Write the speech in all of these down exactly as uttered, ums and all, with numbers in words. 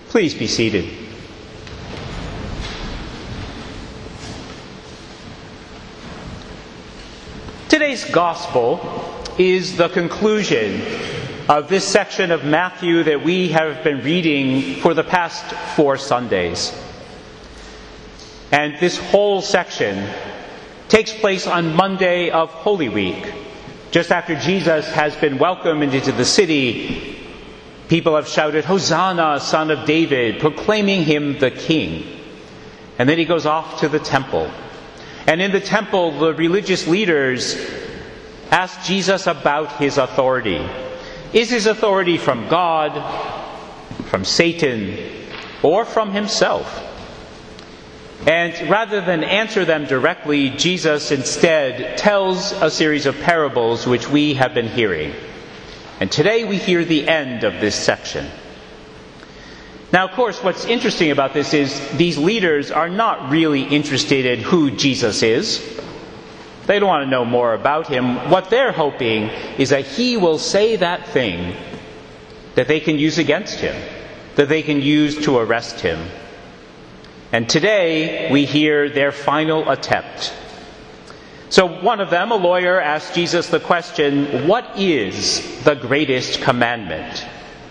Please be seated. Today's gospel is the conclusion of this section of Matthew that we have been reading for the past four Sundays. And this whole section takes place on Monday of Holy Week. Just after Jesus has been welcomed into the city, people have shouted, "Hosanna, Son of David," proclaiming him the King. And then he goes off to the temple. And in the temple, the religious leaders ask Jesus about his authority. Is his authority from God, from Satan, or from himself? And rather than answer them directly, Jesus instead tells a series of parables which we have been hearing. And today we hear the end of this section. Now, of course, what's interesting about this is these leaders are not really interested in who Jesus is. They don't want to know more about him. What they're hoping is that he will say that thing that they can use against him, that they can use to arrest him. And today we hear their final attempt. So one of them, a lawyer, asked Jesus the question, "What is the greatest commandment?"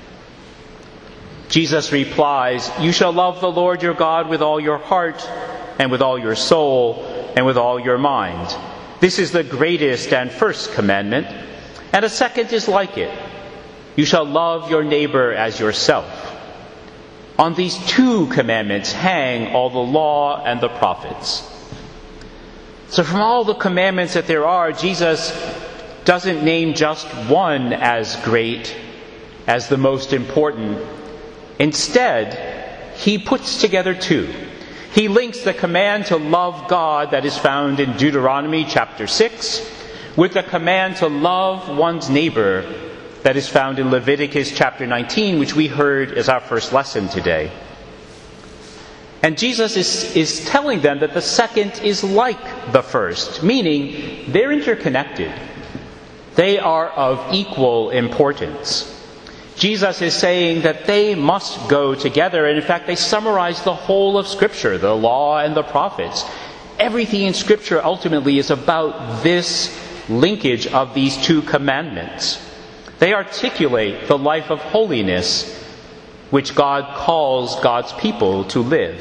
Jesus replies, "You shall love the Lord your God with all your heart and with all your soul and with all your mind. This is the greatest and first commandment, and a second is like it. You shall love your neighbor as yourself. On these two commandments hang all the law and the prophets." So from all the commandments that there are, Jesus doesn't name just one as great, as the most important. Instead, he puts together two. He links the command to love God that is found in Deuteronomy chapter six with the command to love one's neighbor that is found in Leviticus chapter nineteen, which we heard as our first lesson today. And Jesus is, is telling them that the second is like the first, meaning they're interconnected. They are of equal importance. Jesus is saying that they must go together, and in fact they summarize the whole of Scripture, the law and the prophets. Everything in Scripture ultimately is about this linkage of these two commandments. They articulate the life of holiness which God calls God's people to live.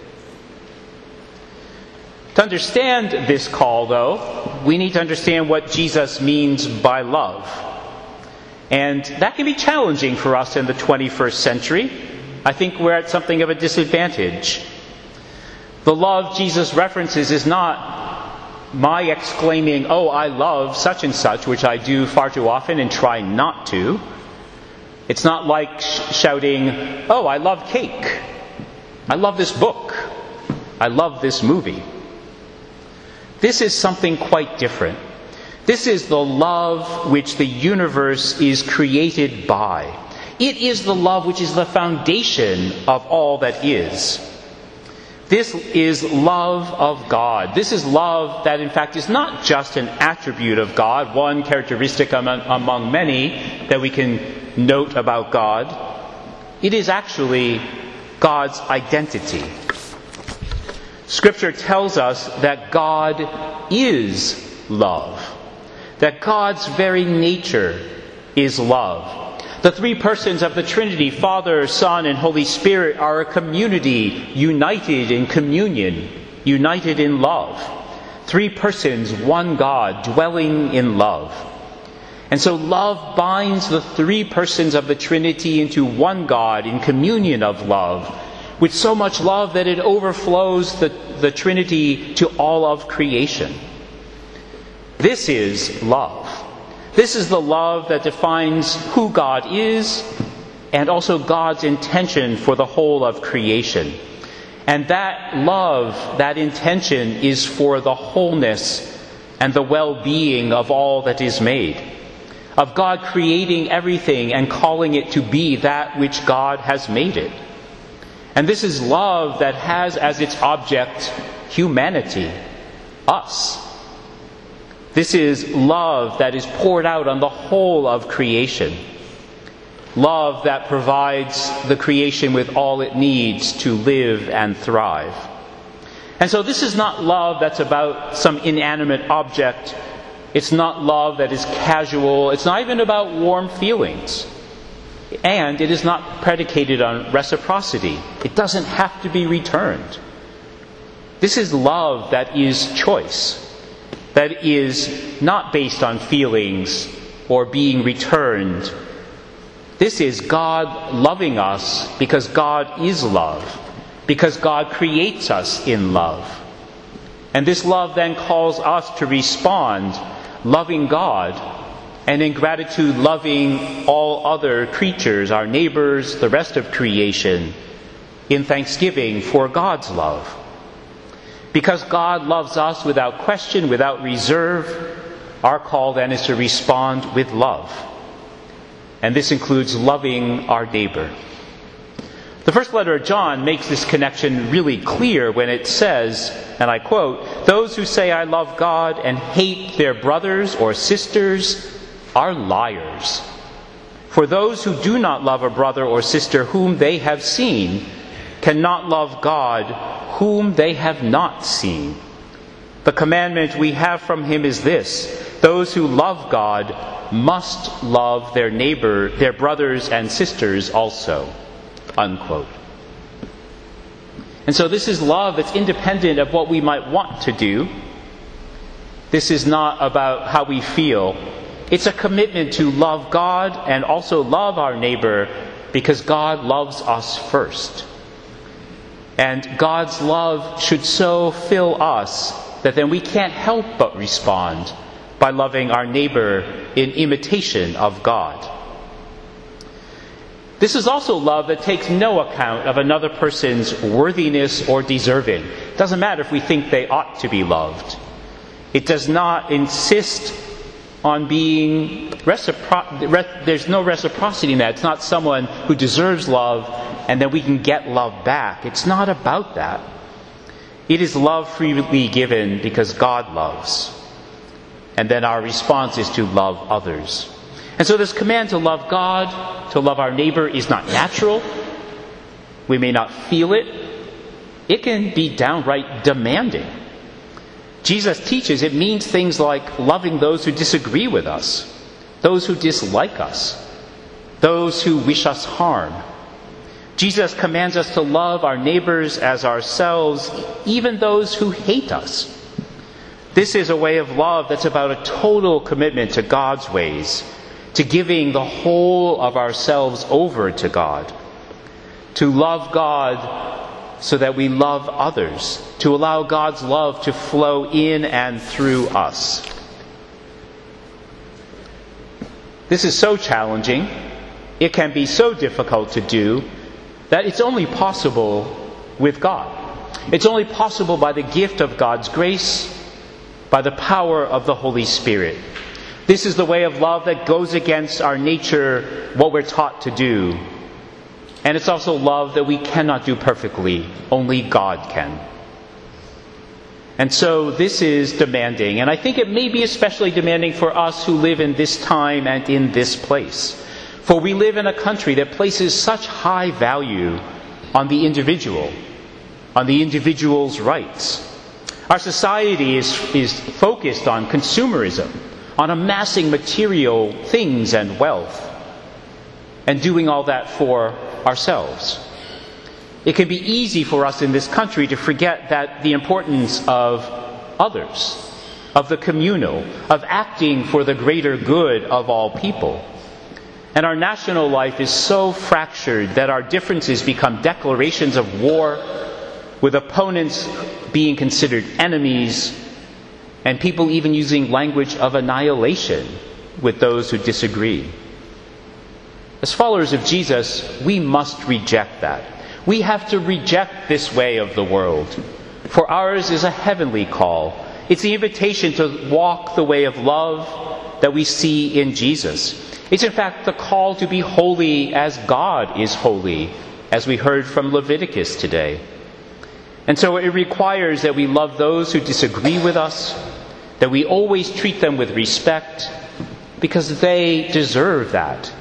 To understand this call, though, we need to understand what Jesus means by love. And that can be challenging for us in the twenty-first century. I think we're at something of a disadvantage. The love Jesus references is not my exclaiming, "Oh, I love such and such," which I do far too often and try not to. It's not like sh- shouting, "Oh, I love cake. I love this book. I love this movie." This is something quite different. This is the love which the universe is created by. It is the love which is the foundation of all that is. This is love of God. This is love that, in fact, is not just an attribute of God, one characteristic among, among many that we can note about God. It is actually God's identity. Scripture tells us that God is love. That God's very nature is love. The three persons of the Trinity, Father, Son, and Holy Spirit, are a community united in communion, united in love. Three persons, one God, dwelling in love. And so love binds the three persons of the Trinity into one God in communion of love, with so much love that it overflows the, the Trinity to all of creation. This is love. This is the love that defines who God is and also God's intention for the whole of creation. And that love, that intention, is for the wholeness and the well-being of all that is made. Of God creating everything and calling it to be that which God has made it. And this is love that has as its object humanity, us. This is love that is poured out on the whole of creation. love that provides the creation with all it needs to live and thrive. And so this is not love that's about some inanimate object. It's not love that is casual. It's not even about warm feelings. And it is not predicated on reciprocity. It doesn't have to be returned. This is love that is choice, that is not based on feelings or being returned. This is God loving us because God is love, because God creates us in love. And this love then calls us to respond, loving God, and in gratitude loving all other creatures, our neighbors, the rest of creation, in thanksgiving for God's love. Because God loves us without question, without reserve, our call then is to respond with love. And this includes loving our neighbor. The first letter of John makes this connection really clear when it says, and I quote, "Those who say I love God and hate their brothers or sisters are liars. For those who do not love a brother or sister whom they have seen cannot love God whom they have not seen. The commandment we have from him is this: those who love God must love their neighbor, their brothers and sisters also." Unquote. And so this is love that's independent of what we might want to do. This is not about how we feel. It's a commitment to love God and also love our neighbor because God loves us first. And God's love should so fill us that then we can't help but respond by loving our neighbor in imitation of God. This is also love that takes no account of another person's worthiness or deserving. It doesn't matter if we think they ought to be loved. It does not insist on being recipro- there's no reciprocity in that. It's not someone who deserves love and then we can get love back. It's not about that. It is love freely given because God loves. And then our response is to love others. And so this command to love God, to love our neighbor, is not natural. We may not feel it. It can be downright demanding. Jesus teaches it means things like loving those who disagree with us, those who dislike us, those who wish us harm. Jesus commands us to love our neighbors as ourselves, even those who hate us. This is a way of love that's about a total commitment to God's ways, to giving the whole of ourselves over to God, to love God so that we love others, to allow God's love to flow in and through us. This is so challenging, it can be so difficult to do, that it's only possible with God. It's only possible by the gift of God's grace, by the power of the Holy Spirit. This is the way of love that goes against our nature, what we're taught to do. And it's also love that we cannot do perfectly. Only God can. And so this is demanding. And I think it may be especially demanding for us who live in this time and in this place. For we live in a country that places such high value on the individual, on the individual's rights. Our society is, is focused on consumerism, on amassing material things and wealth, and doing all that for ourselves. It can be easy for us in this country to forget that the importance of others, of the communal, of acting for the greater good of all people. And our national life is so fractured that our differences become declarations of war, with opponents being considered enemies, and people even using language of annihilation with those who disagree. As followers of Jesus, we must reject that. We have to reject this way of the world. For ours is a heavenly call. It's the invitation to walk the way of love that we see in Jesus. It's in fact the call to be holy as God is holy, as we heard from Leviticus today. And so it requires that we love those who disagree with us, that we always treat them with respect, because they deserve that.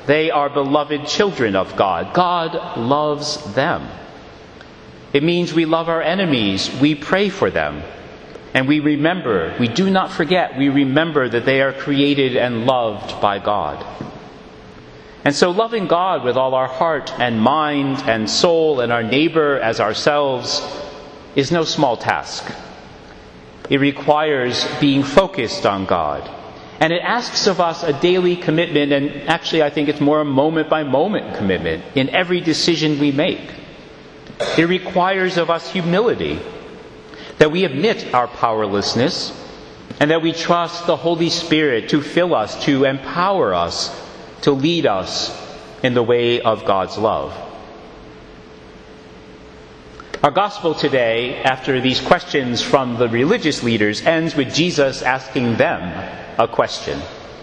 They are beloved children of God. God loves them. It means we love our enemies. We pray for them. And we remember, we do not forget, we remember that they are created and loved by God. And so loving God with all our heart and mind and soul and our neighbor as ourselves is no small task. It requires being focused on God. And it asks of us a daily commitment, and actually I think it's more a moment-by-moment commitment in every decision we make. It requires of us humility, that we admit our powerlessness, and that we trust the Holy Spirit to fill us, to empower us, to lead us in the way of God's love. Our gospel today, after these questions from the religious leaders, ends with Jesus asking them a question.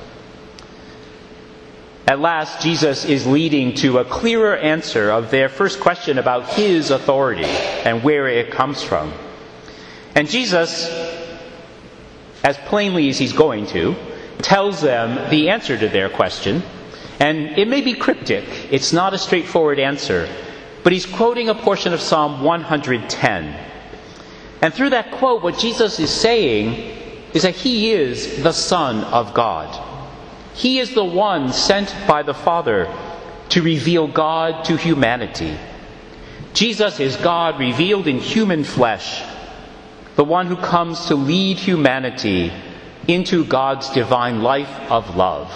At last, Jesus is leading to a clearer answer of their first question about his authority and where it comes from. And Jesus, as plainly as he's going to, tells them the answer to their question. And it may be cryptic. It's not a straightforward answer. But he's quoting a portion of Psalm one hundred ten. And through that quote, what Jesus is saying is that he is the Son of God. He is the one sent by the Father to reveal God to humanity. Jesus is God revealed in human flesh, the one who comes to lead humanity into God's divine life of love.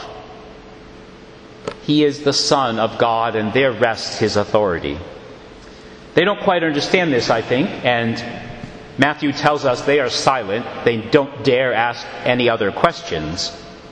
He is the Son of God, and there rests his authority. They don't quite understand this, I think, and Matthew tells us they are silent. They don't dare ask any other questions.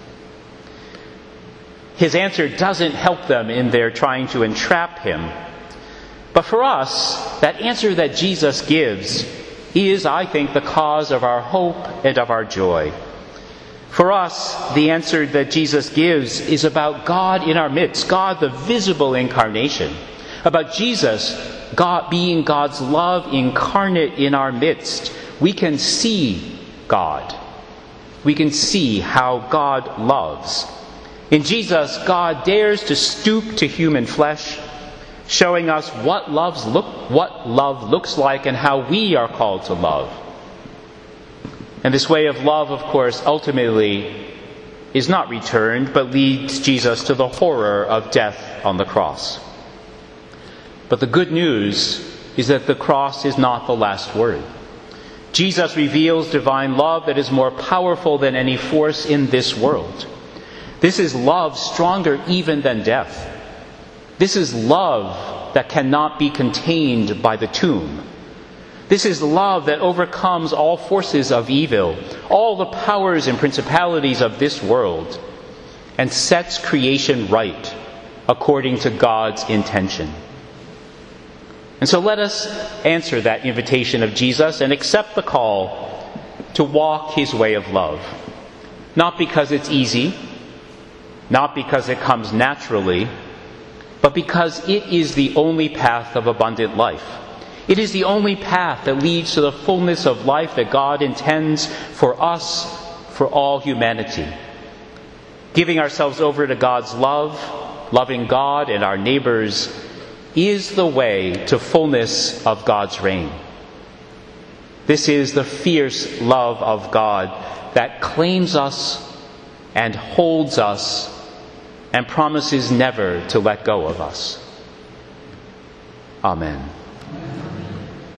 His answer doesn't help them in their trying to entrap him. But for us, that answer that Jesus gives is, I think, the cause of our hope and of our joy. For us, the answer that Jesus gives is about God in our midst, God the visible incarnation, about Jesus, God being God's love incarnate in our midst. We can see God. We can see how God loves. In Jesus, God dares to stoop to human flesh, showing us what love's look, what love looks like and how we are called to love. And this way of love, of course, ultimately is not returned, but leads Jesus to the horror of death on the cross. But the good news is that the cross is not the last word. Jesus reveals divine love that is more powerful than any force in this world. This is love stronger even than death. This is love that cannot be contained by the tomb. This is love that overcomes all forces of evil, all the powers and principalities of this world, and sets creation right according to God's intention. And so let us answer that invitation of Jesus and accept the call to walk his way of love. Not because it's easy, not because it comes naturally, but because it is the only path of abundant life. It is the only path that leads to the fullness of life that God intends for us, for all humanity. Giving ourselves over to God's love, loving God and our neighbors, is the way to fullness of God's reign. This is the fierce love of God that claims us and holds us and promises never to let go of us. Amen.